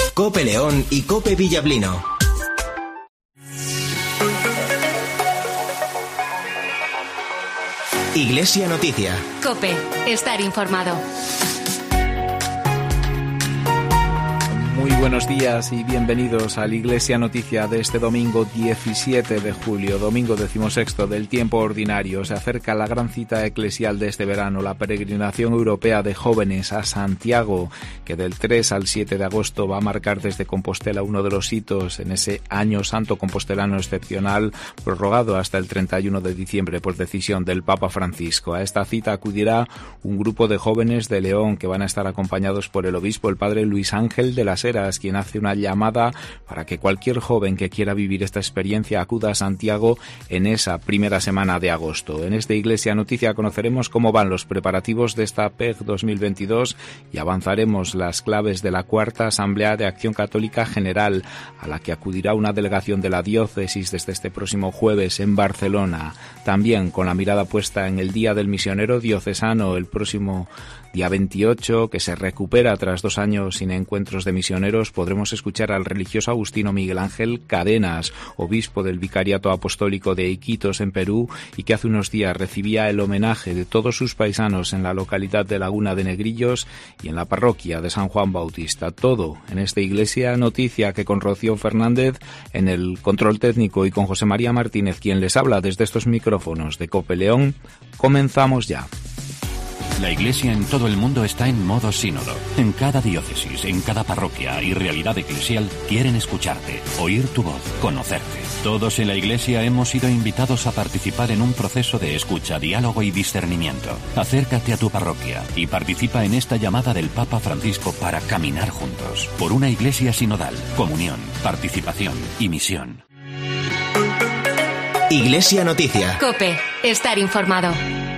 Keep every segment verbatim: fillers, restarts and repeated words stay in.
COPE León y COPE Villablino. Iglesia Noticia. COPE, estar informado. Muy buenos días y bienvenidos a la Iglesia Noticia de este domingo diecisiete de julio, domingo decimosexto del tiempo ordinario. Se acerca la gran cita eclesial de este verano, la peregrinación europea de jóvenes a Santiago, que del tres al siete de agosto va a marcar desde Compostela uno de los hitos en ese año santo compostelano excepcional, prorrogado hasta el treinta y uno de diciembre por decisión del Papa Francisco. A esta cita acudirá un grupo de jóvenes de León que van a estar acompañados por el obispo, el padre Luis Ángel de las Heras, quien hace una llamada para que cualquier joven que quiera vivir esta experiencia acuda a Santiago en esa primera semana de agosto. En esta Iglesia Noticia conoceremos cómo van los preparativos de esta P E G dos mil veintidós y avanzaremos las claves de la cuarta Asamblea de Acción Católica General, a la que acudirá una delegación de la diócesis desde este próximo jueves en Barcelona. También con la mirada puesta en el Día del Misionero Diocesano, el próximo día veintiocho, que se recupera tras dos años sin encuentros de misioneros, podremos escuchar al religioso agustino Miguel Ángel Cadenas, obispo del Vicariato Apostólico de Iquitos en Perú, y que hace unos días recibía el homenaje de todos sus paisanos en la localidad de Laguna de Negrillos y en la parroquia de San Juan Bautista. Todo en esta Iglesia Noticia, que con Rocío Fernández en el control técnico y con José María Martínez, quien les habla desde estos micrófonos de COPE León, comenzamos ya. La Iglesia en todo el mundo está en modo sínodo. En cada diócesis, en cada parroquia y realidad eclesial quieren escucharte, oír tu voz, conocerte. Todos en la Iglesia hemos sido invitados a participar en un proceso de escucha, diálogo y discernimiento. Acércate a tu parroquia y participa en esta llamada del Papa Francisco para caminar juntos por una Iglesia sinodal, comunión, participación y misión. Iglesia Noticia. COPE, estar informado.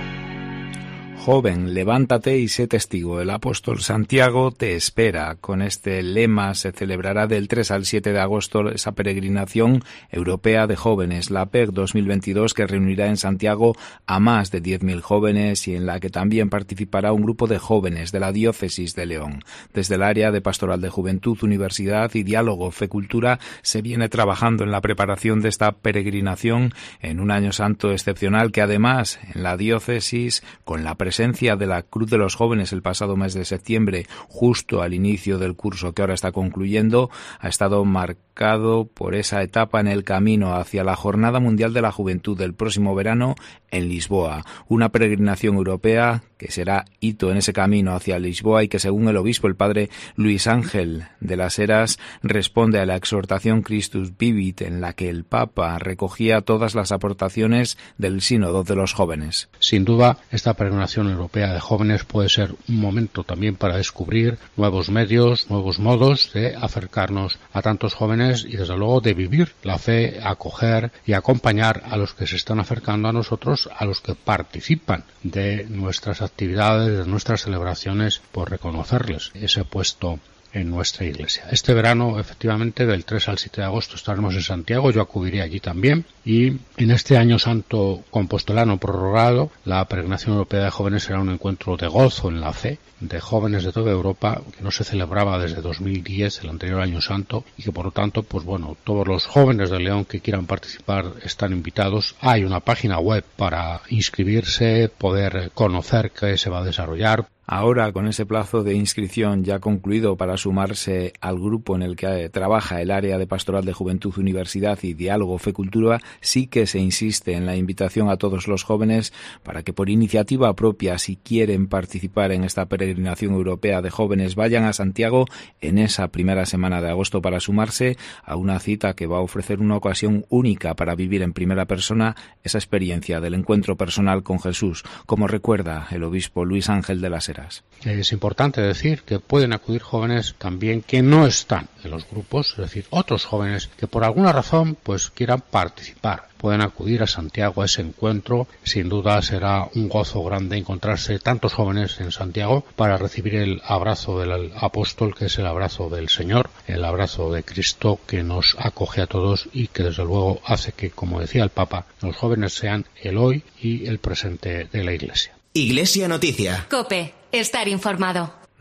Joven, levántate y sé testigo. El apóstol Santiago te espera. Con este lema se celebrará del tres al siete de agosto esa peregrinación europea de jóvenes, la P E G dos mil veintidós, que reunirá en Santiago a más de diez mil jóvenes y en la que también participará un grupo de jóvenes de la diócesis de León. Desde el área de Pastoral de Juventud, Universidad y Diálogo Fe-Cultura se viene trabajando en la preparación de esta peregrinación en un año santo excepcional que además en la diócesis, con la presencia presencia de la Cruz de los Jóvenes el pasado mes de septiembre, justo al inicio del curso que ahora está concluyendo, ha estado marcado por esa etapa en el camino hacia la Jornada Mundial de la Juventud del próximo verano en Lisboa, una peregrinación europea que será hito en ese camino hacia Lisboa y que, según el obispo, el padre Luis Ángel de las Heras, responde a la exhortación Christus Vivit, en la que el Papa recogía todas las aportaciones del sínodo de los jóvenes. Sin duda, esta peregrinación europea de jóvenes puede ser un momento también para descubrir nuevos medios, nuevos modos de acercarnos a tantos jóvenes y, desde luego, de vivir la fe, acoger y acompañar a los que se están acercando a nosotros, a los que participan de nuestras actividades, de nuestras celebraciones, por reconocerles ese puesto en nuestra iglesia. Este verano, efectivamente, del tres al siete de agosto estaremos en Santiago, yo acudiré allí también, y en este año santo compostelano prorrogado, la peregrinación europea de jóvenes será un encuentro de gozo en la fe, de jóvenes de toda Europa, que no se celebraba desde dos mil diez, el anterior año santo, y que por lo tanto, pues bueno, todos los jóvenes de León que quieran participar están invitados. Hay una página web para inscribirse, poder conocer qué se va a desarrollar. Ahora, con ese plazo de inscripción ya concluido para sumarse al grupo en el que trabaja el área de Pastoral de Juventud, Universidad y Diálogo Fe-Cultura, sí que se insiste en la invitación a todos los jóvenes para que por iniciativa propia, si quieren participar en esta peregrinación europea de jóvenes, vayan a Santiago en esa primera semana de agosto para sumarse a una cita que va a ofrecer una ocasión única para vivir en primera persona esa experiencia del encuentro personal con Jesús, como recuerda el obispo Luis Ángel de las Heras. Es importante decir que pueden acudir jóvenes también que no están en los grupos, es decir, otros jóvenes que por alguna razón pues quieran participar. Pueden acudir a Santiago a ese encuentro. Sin duda será un gozo grande encontrarse tantos jóvenes en Santiago para recibir el abrazo del apóstol, que es el abrazo del Señor, el abrazo de Cristo que nos acoge a todos y que desde luego hace que, como decía el Papa, los jóvenes sean el hoy y el presente de la Iglesia. Iglesia Noticia. COPE, estar informado.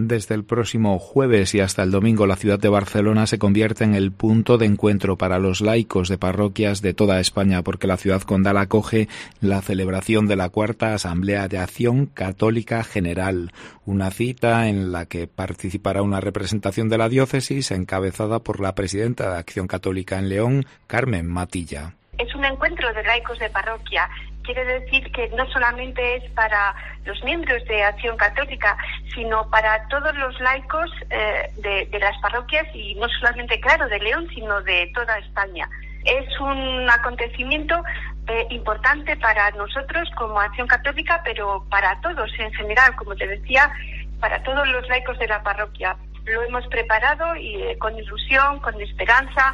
Desde el próximo jueves y hasta el domingo, la ciudad de Barcelona se convierte en el punto de encuentro para los laicos de parroquias de toda España, porque la ciudad condal acoge la celebración de la Cuarta Asamblea de Acción Católica General, una cita en la que participará una representación de la diócesis encabezada por la presidenta de Acción Católica en León, Carmen Matilla. Es un encuentro de laicos de parroquia. Quiere decir que no solamente es para los miembros de Acción Católica, sino para todos los laicos eh, de, de las parroquias, y no solamente, claro, de León, sino de toda España. Es un acontecimiento eh, importante para nosotros como Acción Católica, pero para todos en general, como te decía, para todos los laicos de la parroquia. Lo hemos preparado y eh, con ilusión, con esperanza,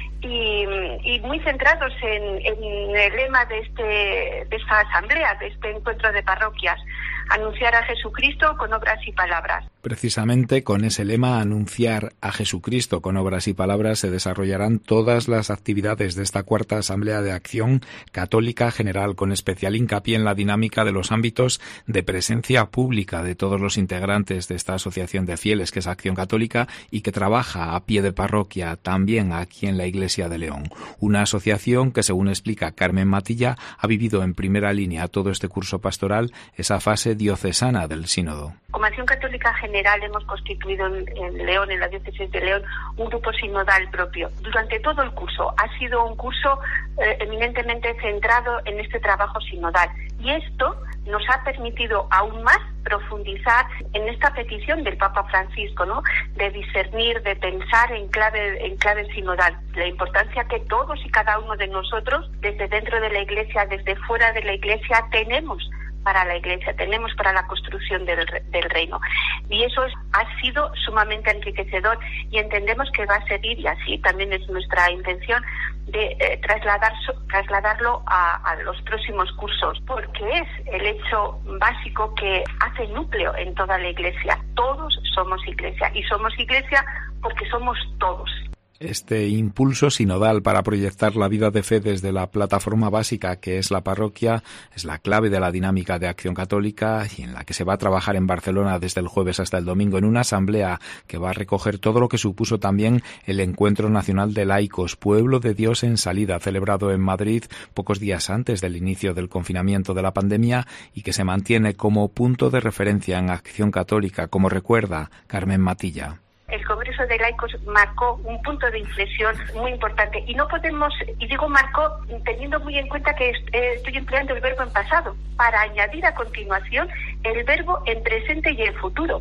Y, y muy centrados en, en el lema de, este, de esta asamblea, de este encuentro de parroquias: anunciar a Jesucristo con obras y palabras. Precisamente con ese lema, anunciar a Jesucristo con obras y palabras, se desarrollarán todas las actividades de esta Cuarta Asamblea de Acción Católica General, con especial hincapié en la dinámica de los ámbitos de presencia pública de todos los integrantes de esta asociación de fieles que es Acción Católica y que trabaja a pie de parroquia también aquí en la Iglesia de León. Una asociación que, según explica Carmen Matilla, ha vivido en primera línea todo este curso pastoral, esa fase diocesana del sínodo. Como Acción Católica General hemos constituido en, en León, en la diócesis de León, un grupo sinodal propio. Durante todo el curso ha sido un curso eh, eminentemente centrado en este trabajo sinodal, y esto nos ha permitido aún más profundizar en esta petición del Papa Francisco, ¿no?, de discernir, de pensar en clave, en clave sinodal. La importancia que todos y cada uno de nosotros, desde dentro de la Iglesia, desde fuera de la Iglesia, tenemos para la Iglesia, tenemos para la construcción del, del reino. Y eso es, ha sido sumamente enriquecedor, y entendemos que va a seguir, y así también es nuestra intención, de eh, trasladar, trasladarlo a, a los próximos cursos, porque es el hecho básico que hace núcleo en toda la Iglesia. Todos somos Iglesia, y somos Iglesia porque somos todos. Este impulso sinodal para proyectar la vida de fe desde la plataforma básica que es la parroquia es la clave de la dinámica de Acción Católica, y en la que se va a trabajar en Barcelona desde el jueves hasta el domingo en una asamblea que va a recoger todo lo que supuso también el Encuentro Nacional de Laicos, Pueblo de Dios en Salida, celebrado en Madrid pocos días antes del inicio del confinamiento de la pandemia, y que se mantiene como punto de referencia en Acción Católica, como recuerda Carmen Matilla. El Congreso de Laicos marcó un punto de inflexión muy importante, y no podemos, y digo marcó teniendo muy en cuenta que estoy empleando el verbo en pasado, para añadir a continuación el verbo en presente y en futuro.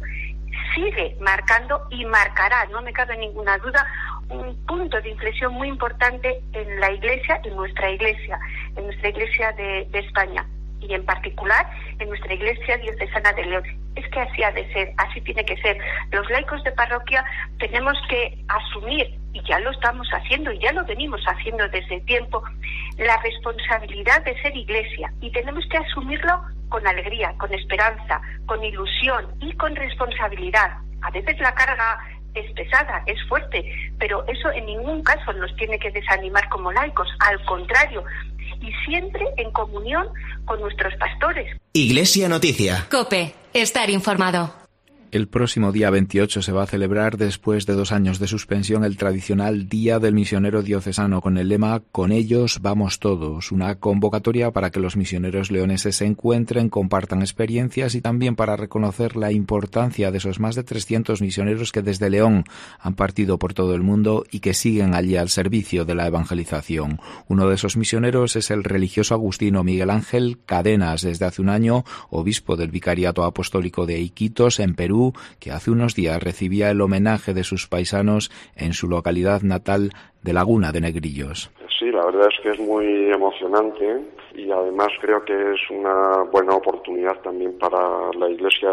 Sigue marcando y marcará, no me cabe ninguna duda, un punto de inflexión muy importante en la Iglesia, en nuestra Iglesia, en nuestra Iglesia de, de España, y en particular en nuestra Iglesia diocesana de León. Es que así ha de ser, así tiene que ser. Los laicos de parroquia tenemos que asumir, y ya lo estamos haciendo, y ya lo venimos haciendo desde tiempo, la responsabilidad de ser Iglesia, y tenemos que asumirlo con alegría, con esperanza, con ilusión y con responsabilidad. A veces la carga es pesada, es fuerte, pero eso en ningún caso nos tiene que desanimar como laicos, al contrario, y siempre en comunión con nuestros pastores. Iglesia Noticia. COPE. Estar informado. El próximo día veintiocho se va a celebrar, después de dos años de suspensión, el tradicional Día del Misionero Diocesano, con el lema «Con ellos vamos todos», una convocatoria para que los misioneros leoneses se encuentren, compartan experiencias, y también para reconocer la importancia de esos más de trescientos misioneros que desde León han partido por todo el mundo y que siguen allí al servicio de la evangelización. Uno de esos misioneros es el religioso agustino Miguel Ángel Cadenas, desde hace un año obispo del Vicariato Apostólico de Iquitos, en Perú, que hace unos días recibía el homenaje de sus paisanos en su localidad natal de Laguna de Negrillos. Sí, la verdad es que es muy emocionante, y además creo que es una buena oportunidad también para la Iglesia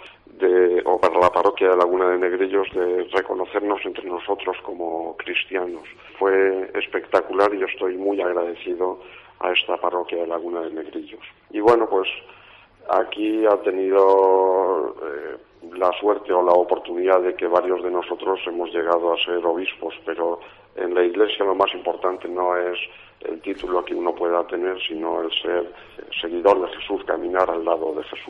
de, o para la parroquia de Laguna de Negrillos, de reconocernos entre nosotros como cristianos. Fue espectacular, y yo estoy muy agradecido a esta parroquia de Laguna de Negrillos. Y bueno, pues aquí ha tenido eh, la suerte o la oportunidad de que varios de nosotros hemos llegado a ser obispos, pero en la Iglesia lo más importante no es el título que uno pueda tener, sino el ser seguidor de Jesús, caminar al lado de Jesús.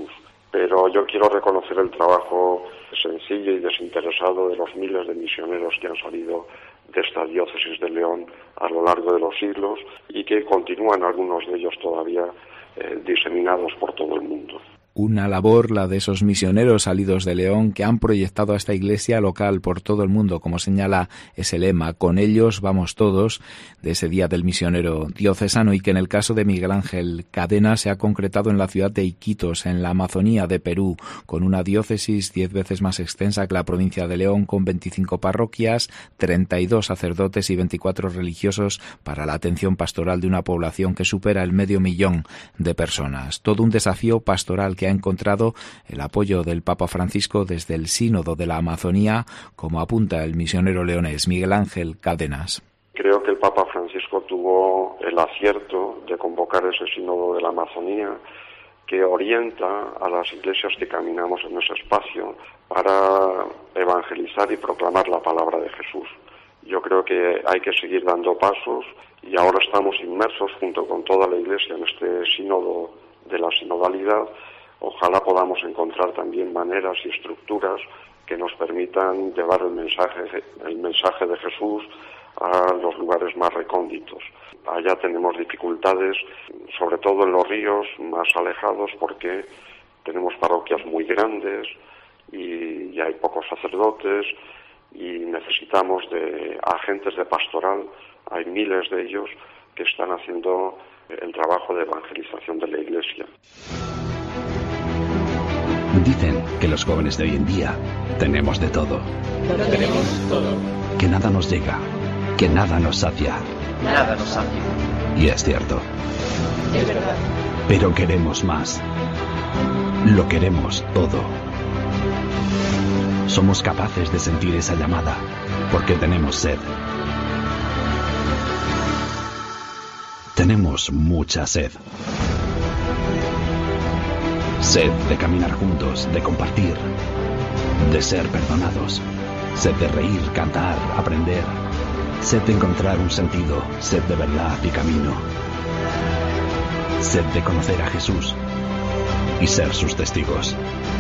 pero yo quiero reconocer el trabajo sencillo y desinteresado de los miles de misioneros que han salido de esta diócesis de León a lo largo de los siglos y que continúan algunos de ellos todavía eh, diseminados por todo el mundo. Una labor, la de esos misioneros salidos de León que han proyectado a esta iglesia local por todo el mundo, como señala ese lema, con ellos vamos todos, de ese Día del Misionero Diocesano, y que en el caso de Miguel Ángel Cadenas se ha concretado en la ciudad de Iquitos, en la Amazonía de Perú, con una diócesis diez veces más extensa que la provincia de León, con veinticinco parroquias, treinta y dos sacerdotes y veinticuatro religiosos para la atención pastoral de una población que supera el medio millón de personas. Todo un desafío pastoral que ha encontrado el apoyo del Papa Francisco desde el Sínodo de la Amazonía, como apunta el misionero leonés Miguel Ángel Cadenas. Creo que el Papa Francisco tuvo el acierto de convocar ese Sínodo de la Amazonía, que orienta a las iglesias que caminamos en ese espacio para evangelizar y proclamar la palabra de Jesús. Yo creo que hay que seguir dando pasos y ahora estamos inmersos junto con toda la iglesia en este sínodo de la sinodalidad. Ojalá podamos encontrar también maneras y estructuras que nos permitan llevar el mensaje, el mensaje de Jesús a los lugares más recónditos. Allá tenemos dificultades, sobre todo en los ríos más alejados, porque tenemos parroquias muy grandes y, y hay pocos sacerdotes y necesitamos de agentes de pastoral. Hay miles de ellos que están haciendo el trabajo de evangelización de la Iglesia. Dicen que los jóvenes de hoy en día tenemos de todo. Lo tenemos todo. Que nada nos llega, que nada nos sacia. Nada nos sacia. Y es cierto. Es verdad. Pero queremos más. Lo queremos todo. Somos capaces de sentir esa llamada porque tenemos sed. Tenemos mucha sed. Sed de caminar juntos, de compartir, de ser perdonados. Sed de reír, cantar, aprender. Sed de encontrar un sentido, sed de verdad y camino. Sed de conocer a Jesús y ser sus testigos.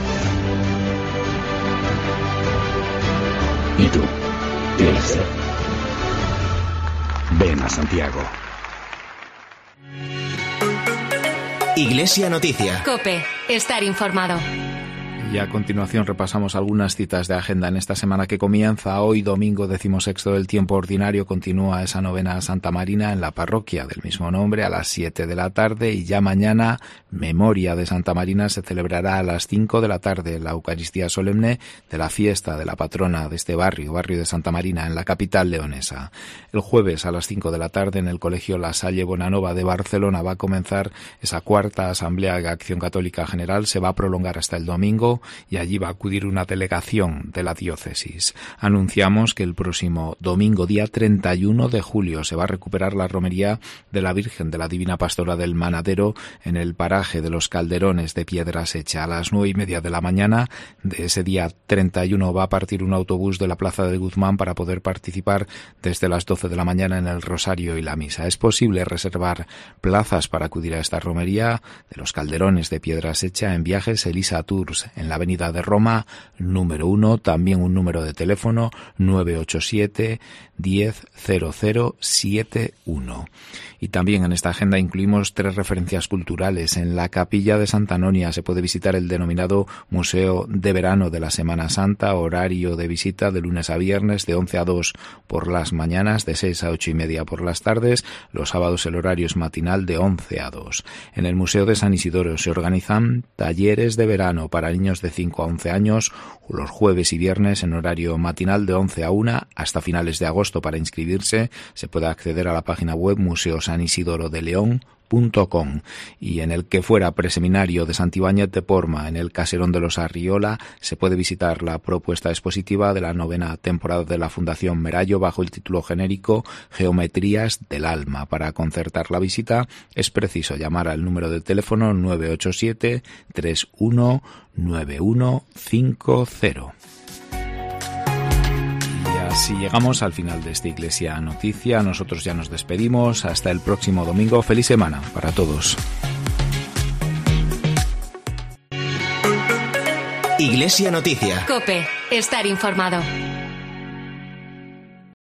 ¿Y tú? ¿Tienes sed? Ven a Santiago. Iglesia Noticia. COPE. Estar informado. Y a continuación repasamos algunas citas de agenda en esta semana que comienza. Hoy, domingo decimosexto del tiempo ordinario, continúa esa novena a Santa Marina en la parroquia del mismo nombre a las siete de la tarde, y ya mañana, memoria de Santa Marina, se celebrará a las cinco de la tarde la Eucaristía solemne de la fiesta de la patrona de este barrio, barrio de Santa Marina, en la capital leonesa. El jueves a las cinco de la tarde en el Colegio La Salle Bonanova de Barcelona va a comenzar esa cuarta Asamblea de Acción Católica General. Se va a prolongar hasta el domingo y allí va a acudir una delegación de la diócesis. Anunciamos que el próximo domingo, día treinta y uno de julio, se va a recuperar la romería de la Virgen de la Divina Pastora del Manadero en el paraje de los Calderones de Piedrasecha. A las nueve y media de la mañana de ese día treinta y uno va a partir un autobús de la Plaza de Guzmán para poder participar desde las doce de la mañana en el Rosario y la Misa. Es posible reservar plazas para acudir a esta romería de los Calderones de Piedrasecha en Viajes Elisa Tours, en la avenida de Roma, número uno, también un número de teléfono nueve ocho siete, diez, cero cero siete uno. Y también en esta agenda incluimos tres referencias culturales. En la Capilla de Santa Anonia se puede visitar el denominado Museo de Verano de la Semana Santa, horario de visita de lunes a viernes de once a dos por las mañanas, de seis a ocho y media por las tardes. Los sábados el horario es matinal de once a dos. En el Museo de San Isidoro se organizan talleres de verano para niños de cinco a once años, los jueves y viernes en horario matinal de once a una hasta finales de agosto. Para inscribirse se puede acceder a la página web museo san isidoro de león punto com. Y en el que fuera preseminario de Santibáñez de Porma, en el Caserón de los Arriola, se puede visitar la propuesta expositiva de la novena temporada de la Fundación Merallo bajo el título genérico Geometrías del Alma. Para concertar la visita es preciso llamar al número de teléfono nueve ocho siete, tres uno nueve uno cinco cero. Si llegamos al final de esta Iglesia Noticia, nosotros ya nos despedimos. Hasta el próximo domingo. Feliz semana para todos. Iglesia Noticia. COPE. Estar informado.